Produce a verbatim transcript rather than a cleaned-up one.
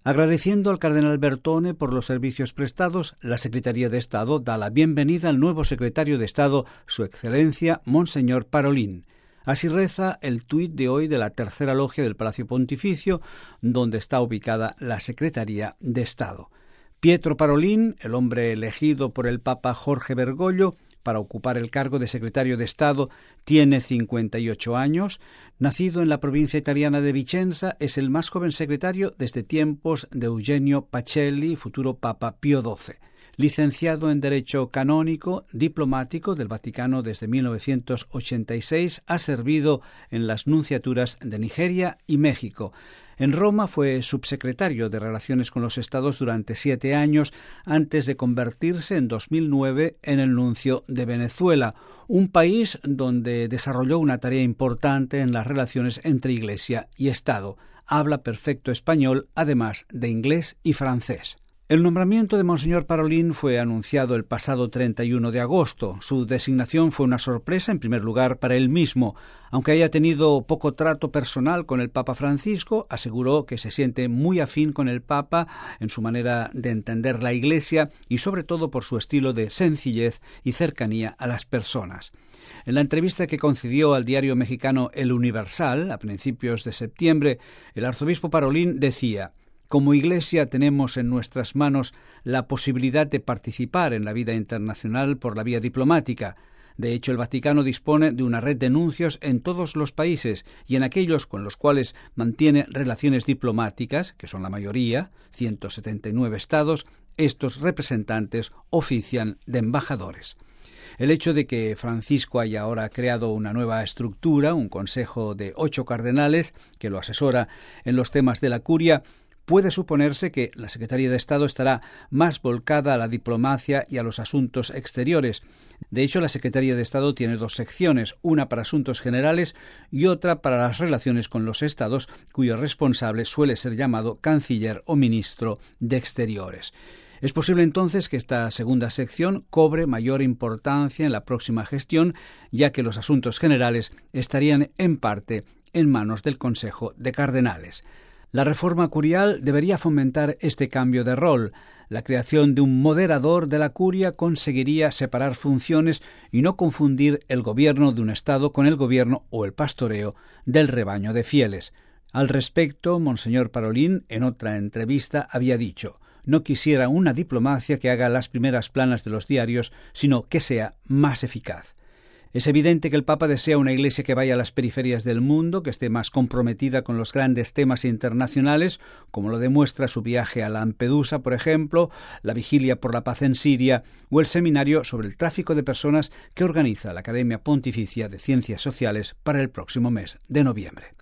Agradeciendo al cardenal Bertone por los servicios prestados, la Secretaría de Estado da la bienvenida al nuevo secretario de Estado, Su Excelencia Monseñor Parolin. Así reza el tuit de hoy de la tercera logia del Palacio Pontificio, donde está ubicada la Secretaría de Estado. Pietro Parolin, el hombre elegido por el Papa Jorge Bergoglio para ocupar el cargo de secretario de Estado, tiene cincuenta y ocho años. Nacido en la provincia italiana de Vicenza, es el más joven secretario desde tiempos de Eugenio Pacelli, futuro Papa Pío doce. Licenciado en Derecho Canónico, diplomático del Vaticano desde mil novecientos ochenta y seis, ha servido en las nunciaturas de Nigeria y México. En Roma fue subsecretario de Relaciones con los Estados durante siete años antes de convertirse en dos mil nueve en el nuncio de Venezuela, un país donde desarrolló una tarea importante en las relaciones entre Iglesia y Estado. Habla perfecto español, además de inglés y francés. El nombramiento de Monseñor Parolin fue anunciado el pasado treinta y uno de agosto. Su designación fue una sorpresa, en primer lugar, para él mismo. Aunque haya tenido poco trato personal con el Papa Francisco, aseguró que se siente muy afín con el Papa en su manera de entender la Iglesia y sobre todo por su estilo de sencillez y cercanía a las personas. En la entrevista que concedió al diario mexicano El Universal, a principios de septiembre, el arzobispo Parolin decía: como Iglesia tenemos en nuestras manos la posibilidad de participar en la vida internacional por la vía diplomática. De hecho, el Vaticano dispone de una red de nuncios en todos los países y en aquellos con los cuales mantiene relaciones diplomáticas, que son la mayoría, ciento setenta y nueve estados, estos representantes ofician de embajadores. El hecho de que Francisco haya ahora creado una nueva estructura, un consejo de ocho cardenales que lo asesora en los temas de la curia, puede suponerse que la Secretaría de Estado estará más volcada a la diplomacia y a los asuntos exteriores. De hecho, la Secretaría de Estado tiene dos secciones, una para asuntos generales y otra para las relaciones con los Estados, cuyo responsable suele ser llamado canciller o ministro de Exteriores. Es posible entonces que esta segunda sección cobre mayor importancia en la próxima gestión, ya que los asuntos generales estarían en parte en manos del Consejo de Cardenales. La reforma curial debería fomentar este cambio de rol. La creación de un moderador de la curia conseguiría separar funciones y no confundir el gobierno de un Estado con el gobierno o el pastoreo del rebaño de fieles. Al respecto, Monseñor Parolin, en otra entrevista, había dicho: no quisiera una diplomacia que haga las primeras planas de los diarios, sino que sea más eficaz. Es evidente que el Papa desea una Iglesia que vaya a las periferias del mundo, que esté más comprometida con los grandes temas internacionales, como lo demuestra su viaje a Lampedusa, por ejemplo, la Vigilia por la Paz en Siria o el seminario sobre el tráfico de personas que organiza la Academia Pontificia de Ciencias Sociales para el próximo mes de noviembre.